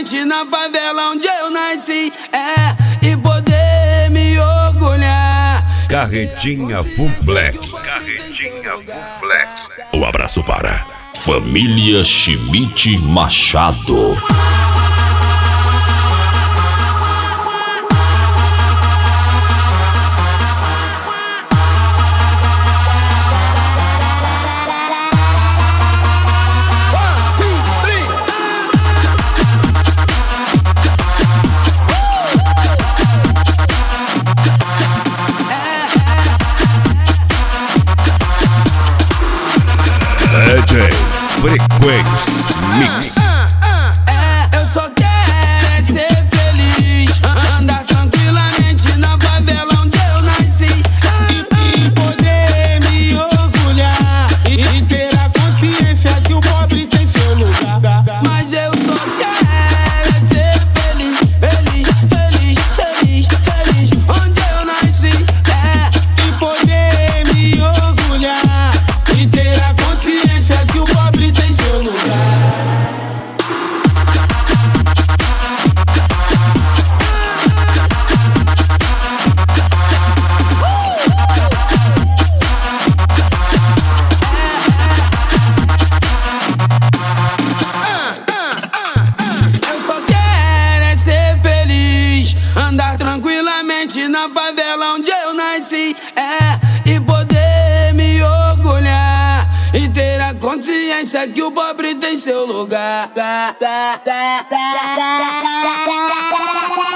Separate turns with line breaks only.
tranquilamente na favela onde eu nasci, e poder me orgulhar.
Carretinha Full Black. Carretinha Full Black.
Um abraço para Família Schmidt Machado.
DJ Frequência Mix.
Eu só quero ser feliz, andar tranquilamente na favela onde eu nasci,
e poder me orgulhar e ter a consciência que o pobre tem seu lugar.
Mas eu só quero ser feliz, feliz, feliz, feliz, feliz onde eu nasci,
e poder me orgulhar e ter a consciência que o pobre tem seu lugar.
eu só quero ser feliz, andar tranquilamente na favela onde eu nasci, e poder me orgulhar e ter a consciência que o pobre tem seu lugar.